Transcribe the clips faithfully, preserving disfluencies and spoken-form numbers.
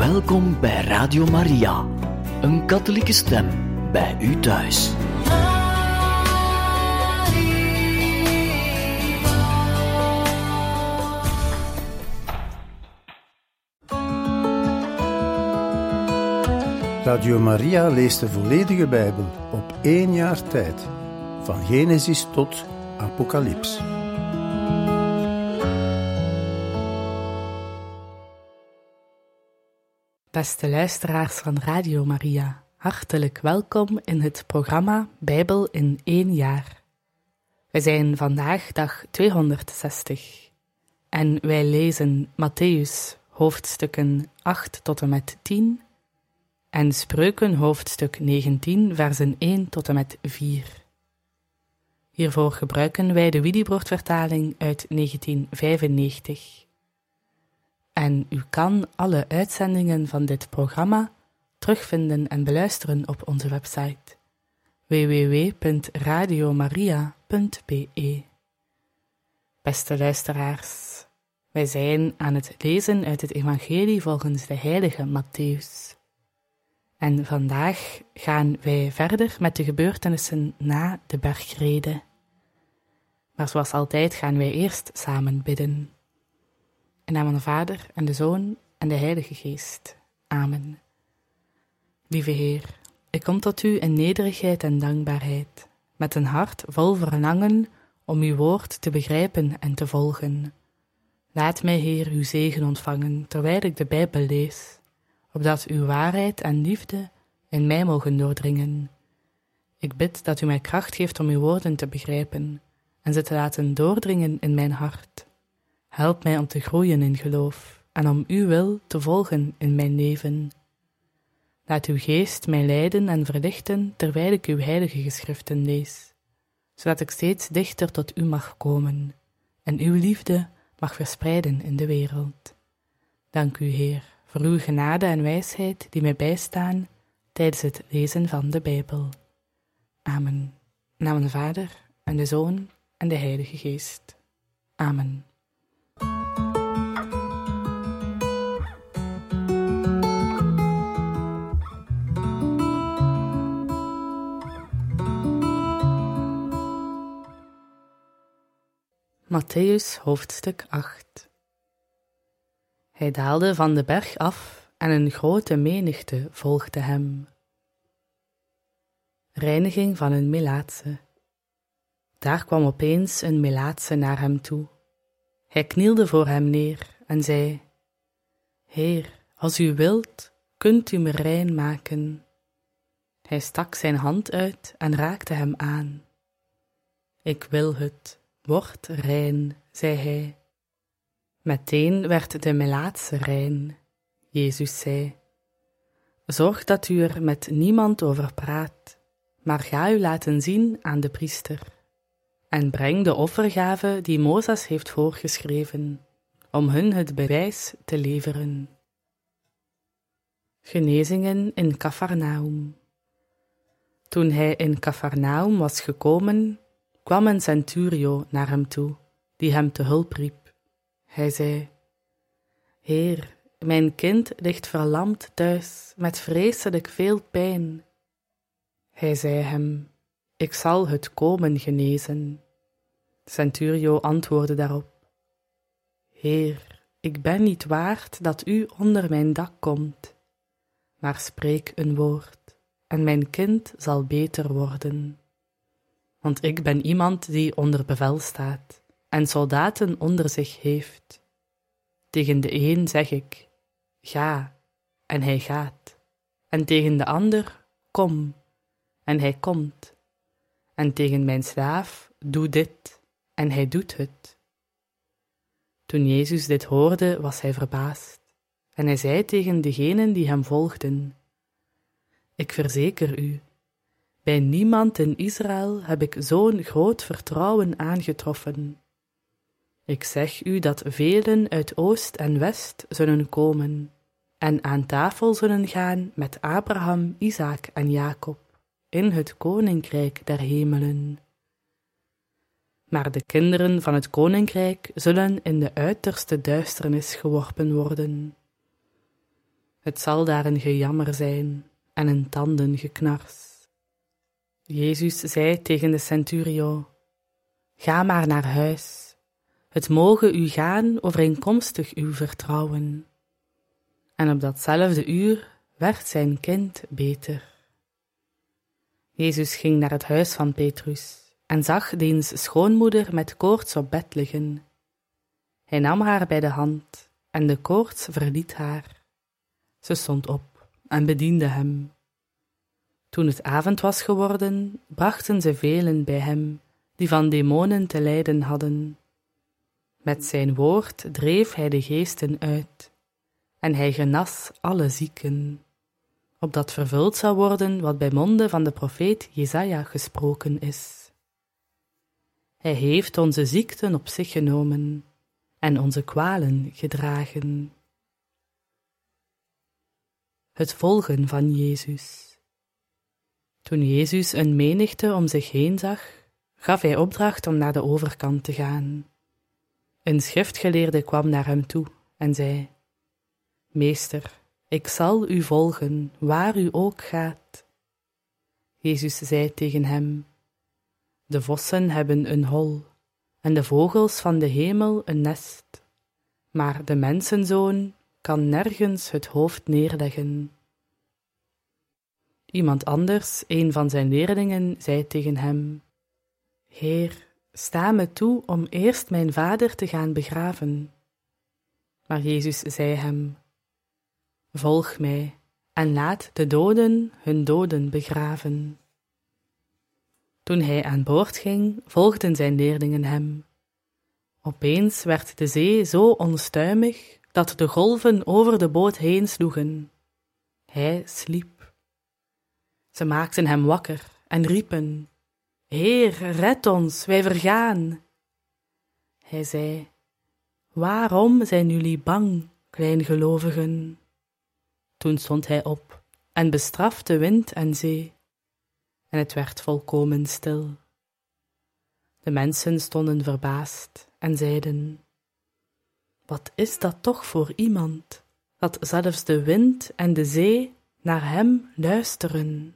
Welkom bij Radio Maria, een katholieke stem bij u thuis. Radio Maria leest de volledige Bijbel op één jaar tijd, van Genesis tot Apocalyps. Beste luisteraars van Radio Maria, hartelijk welkom in het programma Bijbel in één jaar. Wij zijn vandaag dag tweehonderdzestig en wij lezen Mattheüs hoofdstukken acht tot en met tien en Spreuken hoofdstuk negentien versen één tot en met vier. Hiervoor gebruiken wij de Willibrord-vertaling uit negentien vijfennegentig. En u kan alle uitzendingen van dit programma terugvinden en beluisteren op onze website w w w punt radiomaria punt b e. Beste luisteraars, wij zijn aan het lezen uit het evangelie volgens de heilige Mattheüs. En vandaag gaan wij verder met de gebeurtenissen na de bergrede. Maar zoals altijd gaan wij eerst samen bidden. In naam van de Vader en de Zoon en de Heilige Geest. Amen. Lieve Heer, ik kom tot U in nederigheid en dankbaarheid, met een hart vol verlangen om Uw woord te begrijpen en te volgen. Laat mij, Heer, Uw zegen ontvangen, terwijl ik de Bijbel lees, opdat Uw waarheid en liefde in mij mogen doordringen. Ik bid dat U mij kracht geeft om Uw woorden te begrijpen en ze te laten doordringen in mijn hart. Help mij om te groeien in geloof en om Uw wil te volgen in mijn leven. Laat Uw geest mij leiden en verlichten terwijl ik Uw heilige geschriften lees, zodat ik steeds dichter tot U mag komen en Uw liefde mag verspreiden in de wereld. Dank U, Heer, voor Uw genade en wijsheid die mij bijstaan tijdens het lezen van de Bijbel. Amen. In naam van de Vader en de Zoon en de Heilige Geest. Amen. Mattheüs hoofdstuk acht. Hij daalde van de berg af en een grote menigte volgde hem. Reiniging van een Melaatse. Daar kwam opeens een Melaatse naar hem toe. Hij knielde voor hem neer en zei: Heer, als u wilt, kunt u me rein maken. Hij stak zijn hand uit en raakte hem aan. Ik wil het. Word rein, zei hij. Meteen werd de Melaatse rein. Jezus zei: Zorg dat u er met niemand over praat, maar ga u laten zien aan de priester. En breng de offergave die Mozes heeft voorgeschreven, om hun het bewijs te leveren. Genezingen in Kafarnaum. Toen hij in Kafarnaum was gekomen, kwam een centurio naar hem toe, die hem te hulp riep. Hij zei: Heer, mijn kind ligt verlamd thuis, met vreselijk veel pijn. Hij zei hem: Ik zal het komen genezen. Centurio antwoordde daarop: Heer, ik ben niet waard dat u onder mijn dak komt, maar spreek een woord, en mijn kind zal beter worden. Want ik ben iemand die onder bevel staat en soldaten onder zich heeft. Tegen de een zeg ik: ga, en hij gaat. En tegen de ander: kom, en hij komt. En tegen mijn slaaf: doe dit, en hij doet het. Toen Jezus dit hoorde, was hij verbaasd. En hij zei tegen degenen die hem volgden: Ik verzeker u, bij niemand in Israël heb ik zo'n groot vertrouwen aangetroffen. Ik zeg u dat velen uit oost en west zullen komen en aan tafel zullen gaan met Abraham, Isaak en Jacob in het koninkrijk der hemelen. Maar de kinderen van het koninkrijk zullen in de uiterste duisternis geworpen worden. Het zal daar een gejammer zijn en een tandengeknars. Jezus zei tegen de centurio: Ga maar naar huis. Het moge u gaan overeenkomstig uw vertrouwen. En op datzelfde uur werd zijn kind beter. Jezus ging naar het huis van Petrus en zag diens schoonmoeder met koorts op bed liggen. Hij nam haar bij de hand en de koorts verliet haar. Ze stond op en bediende hem. Toen het avond was geworden, brachten ze velen bij hem, die van demonen te lijden hadden. Met zijn woord dreef hij de geesten uit, en hij genas alle zieken, opdat vervuld zou worden wat bij monde van de profeet Jesaja gesproken is. Hij heeft onze ziekten op zich genomen en onze kwalen gedragen. Het volgen van Jezus. Toen Jezus een menigte om zich heen zag, gaf hij opdracht om naar de overkant te gaan. Een schriftgeleerde kwam naar hem toe en zei: Meester, ik zal u volgen, waar u ook gaat. Jezus zei tegen hem: De vossen hebben een hol, en de vogels van de hemel een nest, maar de mensenzoon kan nergens het hoofd neerleggen. Iemand anders, een van zijn leerlingen, zei tegen hem: Heer, sta me toe om eerst mijn vader te gaan begraven. Maar Jezus zei hem: Volg mij en laat de doden hun doden begraven. Toen hij aan boord ging, volgden zijn leerlingen hem. Opeens werd de zee zo onstuimig dat de golven over de boot heen sloegen. Hij sliep. Ze maakten hem wakker en riepen: Heer, red ons, wij vergaan. Hij zei: Waarom zijn jullie bang, kleingelovigen? Toen stond hij op en bestrafte wind en zee, en het werd volkomen stil. De mensen stonden verbaasd en zeiden: Wat is dat toch voor iemand, dat zelfs de wind en de zee naar hem luisteren?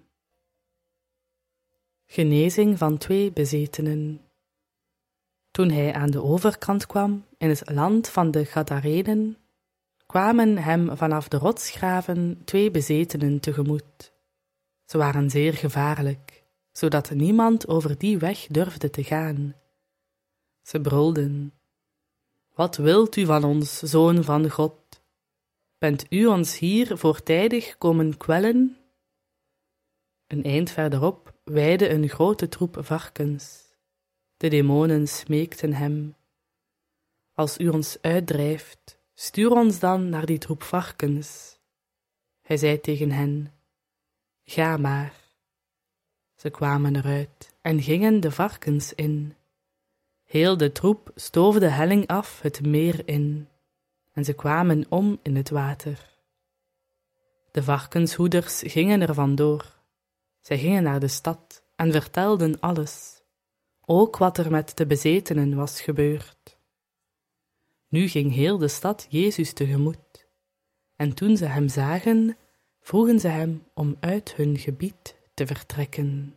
Genezing van twee bezetenen. Toen hij aan de overkant kwam, in het land van de Gadarenen, kwamen hem vanaf de rotsgraven twee bezetenen tegemoet. Ze waren zeer gevaarlijk, zodat niemand over die weg durfde te gaan. Ze brulden: Wat wilt u van ons, Zoon van God? Bent u ons hier voortijdig komen kwellen? Een eind verderop weidde een grote troep varkens. De demonen smeekten hem: Als u ons uitdrijft, stuur ons dan naar die troep varkens. Hij zei tegen hen: Ga maar. Ze kwamen eruit en gingen de varkens in. Heel de troep stoof de helling af het meer in, en ze kwamen om in het water. De varkenshoeders gingen er vandoor. Zij gingen naar de stad en vertelden alles, ook wat er met de bezetenen was gebeurd. Nu ging heel de stad Jezus tegemoet, en toen ze hem zagen, vroegen ze hem om uit hun gebied te vertrekken.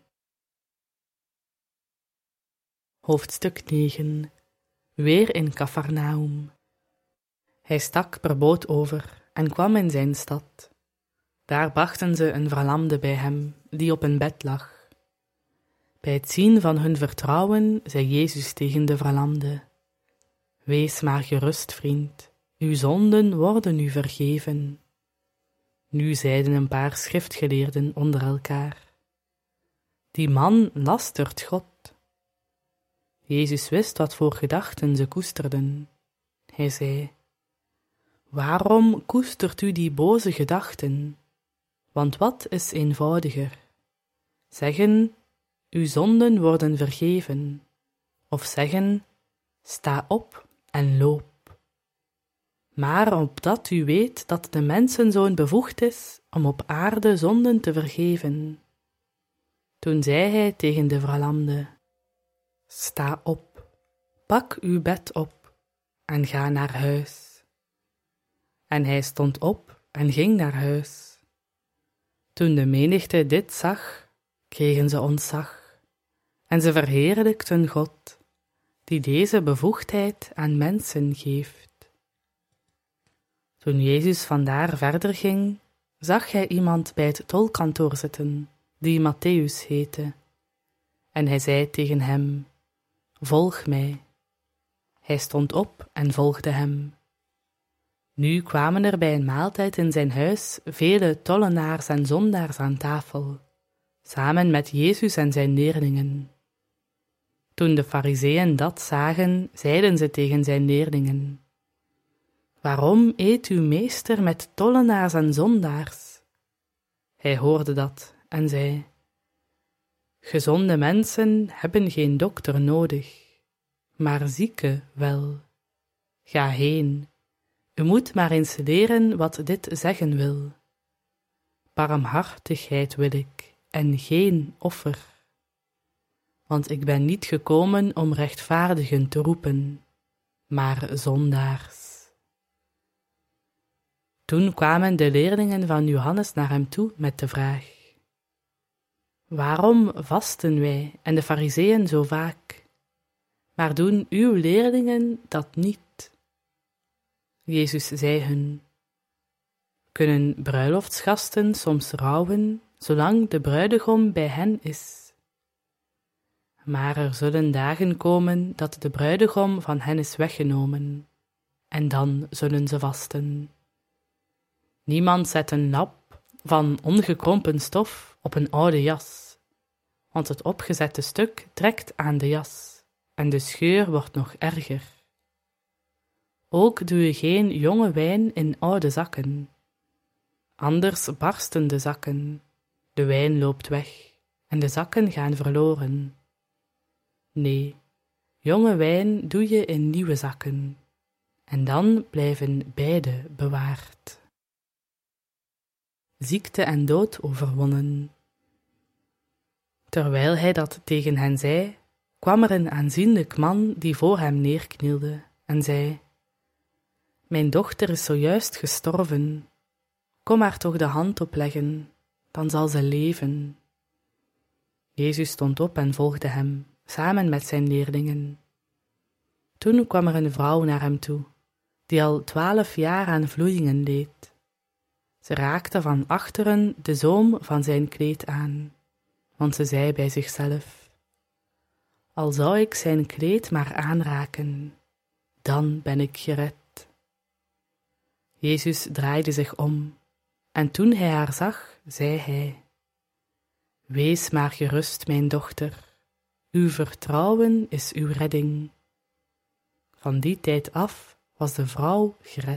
Hoofdstuk negen. Weer in Kafarnaum. Hij stak per boot over en kwam in zijn stad. Daar brachten ze een verlamde bij hem, die op een bed lag. Bij het zien van hun vertrouwen zei Jezus tegen de verlamde: Wees maar gerust, vriend, uw zonden worden u vergeven. Nu zeiden een paar schriftgeleerden onder elkaar: Die man lastert God. Jezus wist wat voor gedachten ze koesterden. Hij zei: Waarom koestert u die boze gedachten? Want wat is eenvoudiger? Zeggen: Uw zonden worden vergeven, of zeggen: Sta op en loop. Maar opdat u weet dat de mensenzoon bevoegd is om op aarde zonden te vergeven. Toen zei hij tegen de verlamde: Sta op, pak uw bed op en ga naar huis. En hij stond op en ging naar huis. Toen de menigte dit zag, kregen ze ontzag, en ze verheerlijkten God, die deze bevoegdheid aan mensen geeft. Toen Jezus vandaar verder ging, zag hij iemand bij het tolkantoor zitten, die Mattheüs heette. En hij zei tegen hem, volg mij. Hij stond op en volgde hem. Nu kwamen er bij een maaltijd in zijn huis vele tollenaars en zondaars aan tafel, samen met Jezus en zijn leerlingen. Toen de Farizeeën dat zagen, zeiden ze tegen zijn leerlingen, waarom eet uw meester met tollenaars en zondaars? Hij hoorde dat en zei, gezonde mensen hebben geen dokter nodig, maar zieken wel. Ga heen, u moet maar eens leren wat dit zeggen wil. Barmhartigheid wil ik, en geen offer. Want ik ben niet gekomen om rechtvaardigen te roepen, maar zondaars. Toen kwamen de leerlingen van Johannes naar hem toe met de vraag, waarom vasten wij en de Farizeeën zo vaak, maar doen uw leerlingen dat niet? Jezus zei hun, kunnen bruiloftsgasten soms rouwen, zolang de bruidegom bij hen is? Maar er zullen dagen komen dat de bruidegom van hen is weggenomen, en dan zullen ze vasten. Niemand zet een lap van ongekrompen stof op een oude jas, want het opgezette stuk trekt aan de jas, en de scheur wordt nog erger. Ook doe je geen jonge wijn in oude zakken. Anders barsten de zakken, de wijn loopt weg, en de zakken gaan verloren. Nee, jonge wijn doe je in nieuwe zakken, en dan blijven beide bewaard. Ziekte en dood overwonnen. Terwijl hij dat tegen hen zei, kwam er een aanzienlijk man die voor hem neerknielde en zei, mijn dochter is zojuist gestorven, kom haar toch de hand opleggen, dan zal ze leven. Jezus stond op en volgde hem, samen met zijn leerlingen. Toen kwam er een vrouw naar hem toe, die al twaalf jaar aan vloeien leed. Ze raakte van achteren de zoom van zijn kleed aan, want ze zei bij zichzelf, al zou ik zijn kleed maar aanraken, dan ben ik gered. Jezus draaide zich om, en toen hij haar zag, zei hij, wees maar gerust, mijn dochter, uw vertrouwen is uw redding. Van die tijd af was de vrouw gered.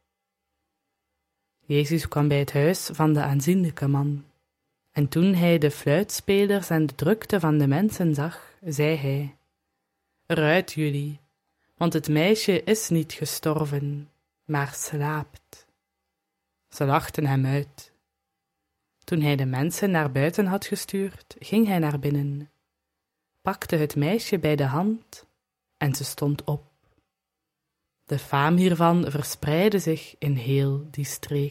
Jezus kwam bij het huis van de aanzienlijke man, en toen hij de fluitspelers en de drukte van de mensen zag, zei hij, eruit jullie, want het meisje is niet gestorven, maar slaapt. Ze lachten hem uit. Toen hij de mensen naar buiten had gestuurd, ging hij naar binnen, pakte het meisje bij de hand en ze stond op. De faam hiervan verspreidde zich in heel die streek.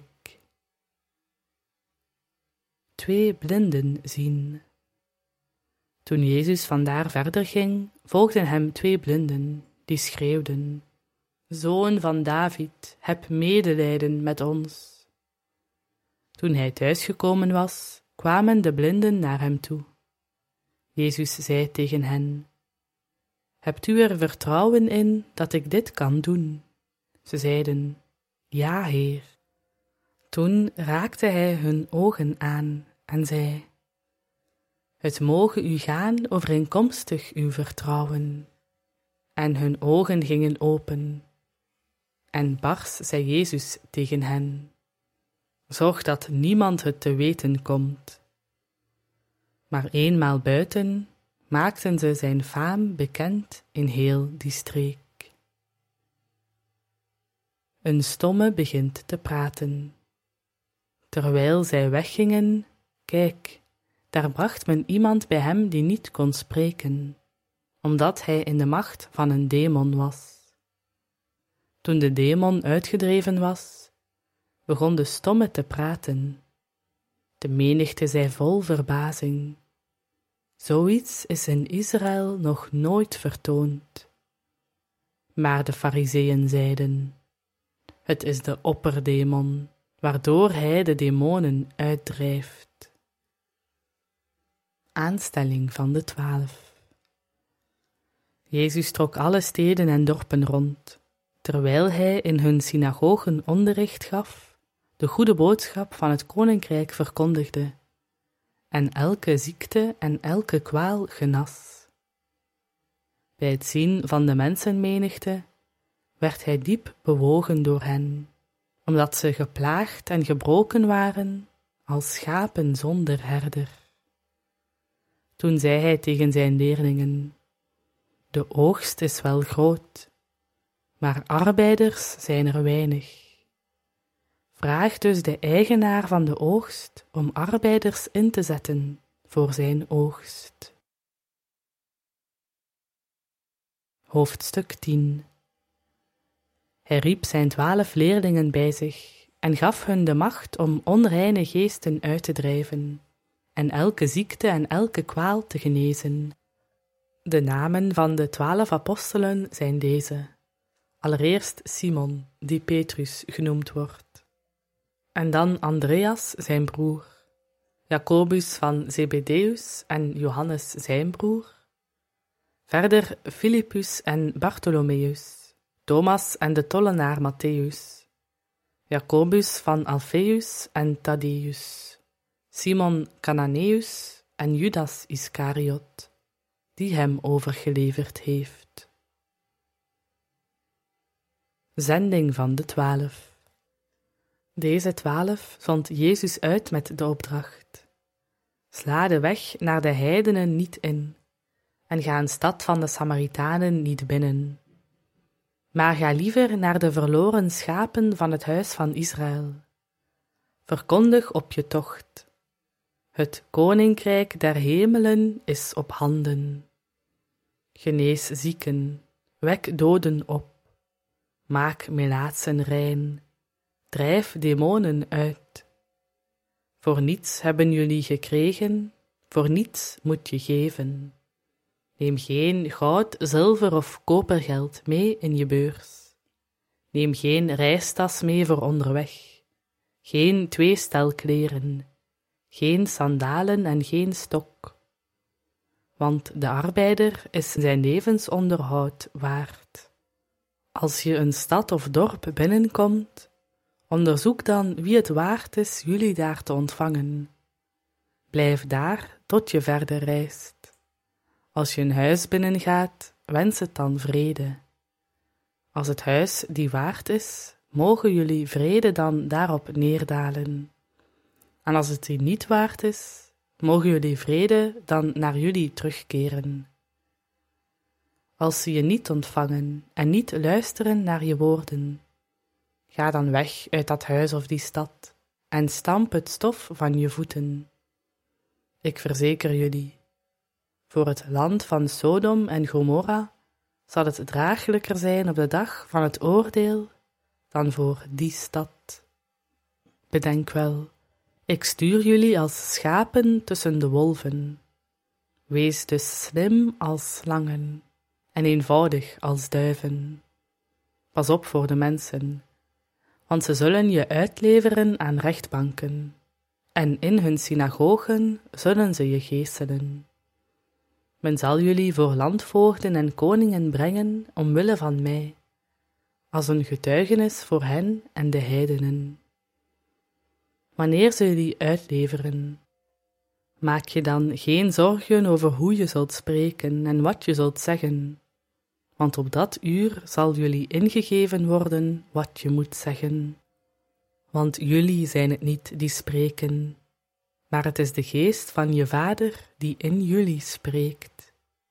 Twee blinden zien. Toen Jezus vandaar verder ging, volgden hem twee blinden, die schreeuwden, Zoon van David, heb medelijden met ons. Toen hij thuisgekomen was, kwamen de blinden naar hem toe. Jezus zei tegen hen, hebt u er vertrouwen in dat ik dit kan doen? Ze zeiden, ja, Heer. Toen raakte hij hun ogen aan en zei, het moge u gaan overeenkomstig uw vertrouwen. En hun ogen gingen open. En bars zei Jezus tegen hen, zorg dat niemand het te weten komt. Maar eenmaal buiten maakten ze zijn faam bekend in heel die streek. Een stomme begint te praten. Terwijl zij weggingen, kijk, daar bracht men iemand bij hem die niet kon spreken, omdat hij in de macht van een demon was. Toen de demon uitgedreven was, begon de stomme te praten. De menigte zei vol verbazing. Zoiets is in Israël nog nooit vertoond. Maar de Farizeeën zeiden, het is de opperdemon, waardoor hij de demonen uitdrijft. Aanstelling van de twaalf. Jezus trok alle steden en dorpen rond, terwijl hij in hun synagogen onderricht gaf, de goede boodschap van het koninkrijk verkondigde, en elke ziekte en elke kwaal genas. Bij het zien van de mensenmenigte werd hij diep bewogen door hen, omdat ze geplaagd en gebroken waren als schapen zonder herder. Toen zei hij tegen zijn leerlingen, de oogst is wel groot, maar arbeiders zijn er weinig. Vraag dus de eigenaar van de oogst om arbeiders in te zetten voor zijn oogst. Hoofdstuk tien. Hij riep zijn twaalf leerlingen bij zich en gaf hun de macht om onreine geesten uit te drijven en elke ziekte en elke kwaal te genezen. De namen van de twaalf apostelen zijn deze. Allereerst Simon, die Petrus genoemd wordt. En dan Andreas, zijn broer. Jacobus van Zebedeus en Johannes, zijn broer. Verder Philippus en Bartholomeus, Thomas en de tollenaar Matthäus. Jacobus van Alpheus en Thaddeus. Simon Cananeus en Judas Iscariot, die hem overgeleverd heeft. Zending van de twaalf. Deze twaalf zond Jezus uit met de opdracht: sla de weg naar de heidenen niet in, en ga een stad van de Samaritanen niet binnen, maar ga liever naar de verloren schapen van het huis van Israël. Verkondig op je tocht: het koninkrijk der hemelen is op handen. Genees zieken, wek doden op, maak melaatsen rein, drijf demonen uit. Voor niets hebben jullie gekregen, voor niets moet je geven. Neem geen goud, zilver of kopergeld mee in je beurs. Neem geen reistas mee voor onderweg, geen twee stel kleren, geen sandalen en geen stok. Want de arbeider is zijn levensonderhoud waard. Als je een stad of dorp binnenkomt, onderzoek dan wie het waard is jullie daar te ontvangen. Blijf daar tot je verder reist. Als je een huis binnengaat, wens het dan vrede. Als het huis die waard is, mogen jullie vrede dan daarop neerdalen. En als het die niet waard is, mogen jullie vrede dan naar jullie terugkeren. Als ze je niet ontvangen en niet luisteren naar je woorden, ga dan weg uit dat huis of die stad en stamp het stof van je voeten. Ik verzeker jullie, voor het land van Sodom en Gomorra zal het draaglijker zijn op de dag van het oordeel dan voor die stad. Bedenk wel, ik stuur jullie als schapen tussen de wolven. Wees dus slim als slangen en eenvoudig als duiven. Pas op voor de mensen, want ze zullen je uitleveren aan rechtbanken, en in hun synagogen zullen ze je geeselen. Men zal jullie voor landvoogden en koningen brengen omwille van mij, als een getuigenis voor hen en de heidenen. Wanneer ze jullie uitleveren, maak je dan geen zorgen over hoe je zult spreken en wat je zult zeggen, want op dat uur zal jullie ingegeven worden wat je moet zeggen. Want jullie zijn het niet die spreken, maar het is de geest van je Vader die in jullie spreekt.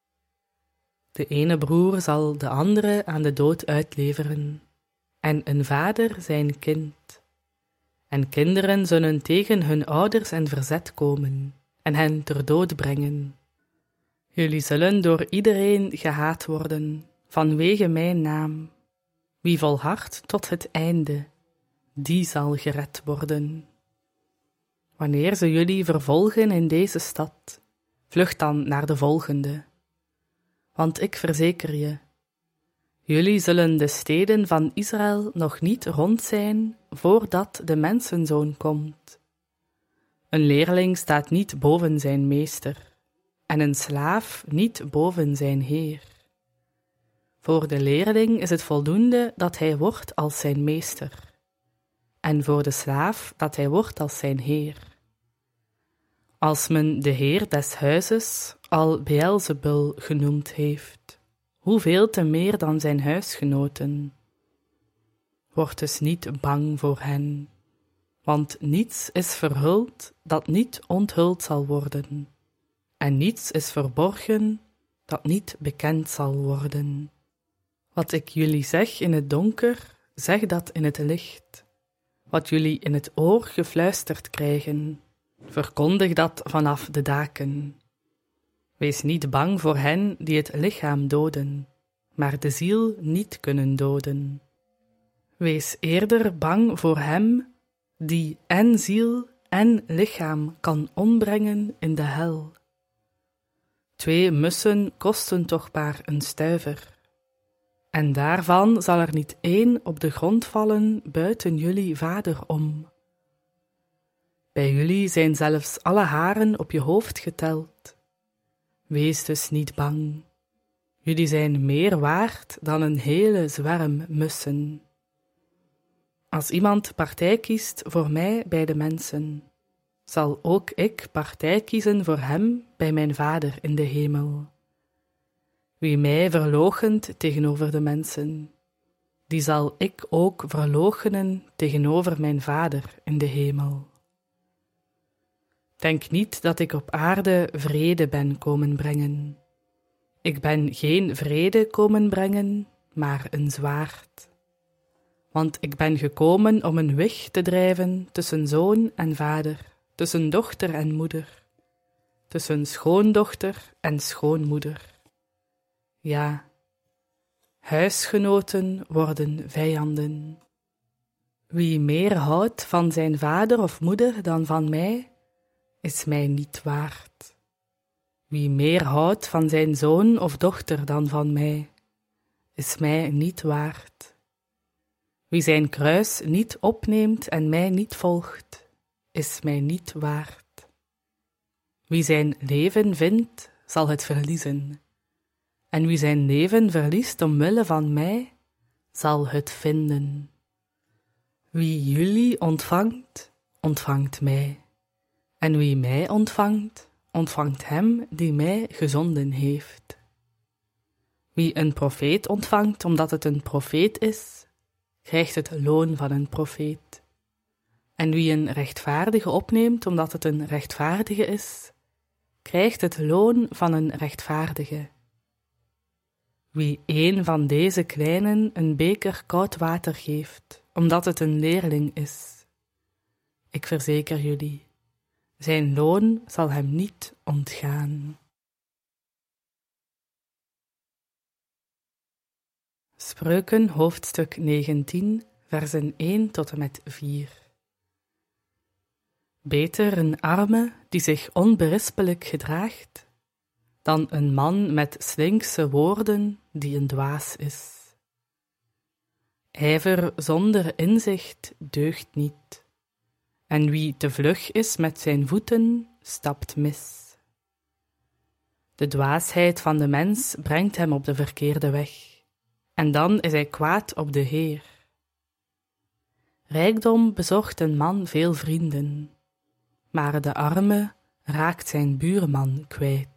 De ene broer zal de andere aan de dood uitleveren, en een vader zijn kind. En kinderen zullen tegen hun ouders in verzet komen en hen ter dood brengen. Jullie zullen door iedereen gehaat worden, vanwege mijn naam. Wie volhardt tot het einde, die zal gered worden. Wanneer ze jullie vervolgen in deze stad, vlucht dan naar de volgende. Want ik verzeker je, jullie zullen de steden van Israël nog niet rond zijn, voordat de mensenzoon komt. Een leerling staat niet boven zijn meester, en een slaaf niet boven zijn heer. Voor de leerling is het voldoende dat hij wordt als zijn meester, en voor de slaaf dat hij wordt als zijn heer. Als men de heer des huizes al Beelzebul genoemd heeft, hoeveel te meer dan zijn huisgenoten. Word dus niet bang voor hen, want niets is verhuld dat niet onthuld zal worden, en niets is verborgen dat niet bekend zal worden. Wat ik jullie zeg in het donker, zeg dat in het licht. Wat jullie in het oor gefluisterd krijgen, verkondig dat vanaf de daken. Wees niet bang voor hen die het lichaam doden, maar de ziel niet kunnen doden. Wees eerder bang voor hem die en ziel en lichaam kan ombrengen in de hel. Twee mussen kosten toch maar een stuiver, en daarvan zal er niet één op de grond vallen buiten jullie vader om. Bij jullie zijn zelfs alle haren op je hoofd geteld. Wees dus niet bang. Jullie zijn meer waard dan een hele zwerm mussen. Als iemand partij kiest voor mij bij de mensen, zal ook ik partij kiezen voor hem bij mijn Vader in de hemel. Wie mij verloochent tegenover de mensen, die zal ik ook verloochenen tegenover mijn Vader in de hemel. Denk niet dat ik op aarde vrede ben komen brengen. Ik ben geen vrede komen brengen, maar een zwaard. Want ik ben gekomen om een weg te drijven tussen zoon en vader, tussen dochter en moeder, tussen schoondochter en schoonmoeder. Ja, huisgenoten worden vijanden. Wie meer houdt van zijn vader of moeder dan van mij, is mij niet waard. Wie meer houdt van zijn zoon of dochter dan van mij, is mij niet waard. Wie zijn kruis niet opneemt en mij niet volgt, is mij niet waard. Wie zijn leven vindt, zal het verliezen. En wie zijn leven verliest omwille van mij, zal het vinden. Wie jullie ontvangt, ontvangt mij. En wie mij ontvangt, ontvangt hem die mij gezonden heeft. Wie een profeet ontvangt omdat het een profeet is, krijgt het loon van een profeet. En wie een rechtvaardige opneemt omdat het een rechtvaardige is, krijgt het loon van een rechtvaardige. Wie een van deze kleinen een beker koud water geeft, omdat het een leerling is, ik verzeker jullie, zijn loon zal hem niet ontgaan. Spreuken hoofdstuk negentien, versen één tot en met vier. Beter een arme die zich onberispelijk gedraagt, dan een man met slinkse woorden die een dwaas is. Ijver zonder inzicht deugt niet, en wie te vlug is met zijn voeten, stapt mis. De dwaasheid van de mens brengt hem op de verkeerde weg, en dan is hij kwaad op de Heer. Rijkdom bezorgt een man veel vrienden, maar de arme raakt zijn buurman kwijt.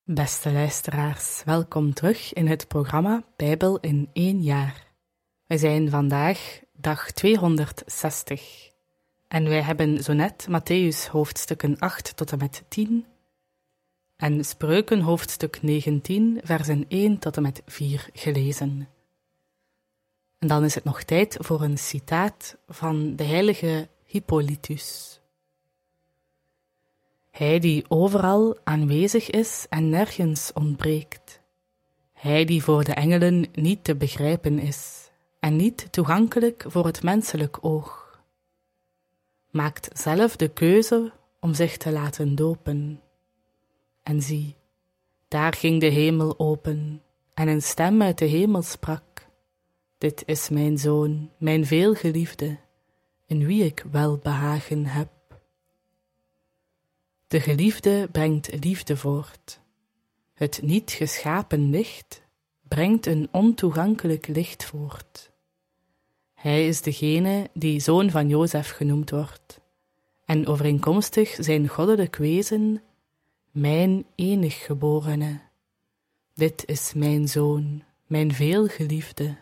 Beste luisteraars, welkom terug in het programma Bijbel in één jaar. We zijn vandaag dag tweehonderdzestig en wij hebben zo net Mattheüs hoofdstukken acht tot en met tien en Spreuken hoofdstuk negentien, versen één tot en met vier gelezen. En dan is het nog tijd voor een citaat van de heilige Hippolytus. Hij die overal aanwezig is en nergens ontbreekt. Hij die voor de engelen niet te begrijpen is en niet toegankelijk voor het menselijk oog. Maakt zelf de keuze om zich te laten dopen. En zie, daar ging de hemel open en een stem uit de hemel sprak: Dit is mijn zoon, mijn veelgeliefde, in wie ik welbehagen heb. De geliefde brengt liefde voort. Het niet geschapen licht brengt een ontoegankelijk licht voort. Hij is degene die zoon van Jozef genoemd wordt, en overeenkomstig zijn goddelijk wezen, mijn enig geborene. Dit is mijn zoon, mijn veelgeliefde.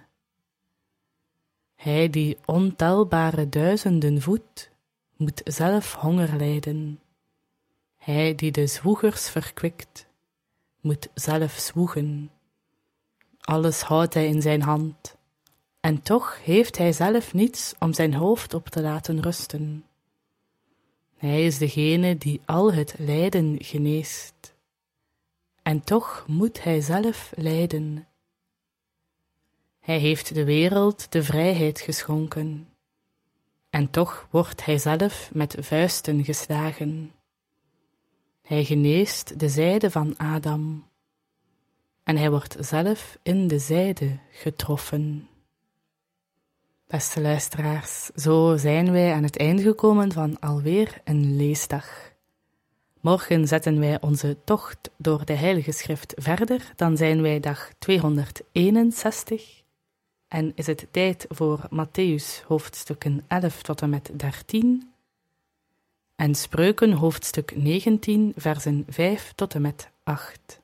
Hij die ontelbare duizenden voedt, moet zelf honger lijden. Hij die de zwoegers verkwikt, moet zelf zwoegen. Alles houdt hij in zijn hand, en toch heeft hij zelf niets om zijn hoofd op te laten rusten. Hij is degene die al het lijden geneest, en toch moet hij zelf lijden. Hij heeft de wereld de vrijheid geschonken, en toch wordt hij zelf met vuisten geslagen. Hij geneest de zijde van Adam, en hij wordt zelf in de zijde getroffen. Beste luisteraars, zo zijn wij aan het einde gekomen van alweer een leesdag. Morgen zetten wij onze tocht door de Heilige Schrift verder, dan zijn wij dag tweehonderdeenenzestig en is het tijd voor Mattheüs hoofdstukken elf tot en met dertien en Spreuken hoofdstuk negentien, versen vijf tot en met acht.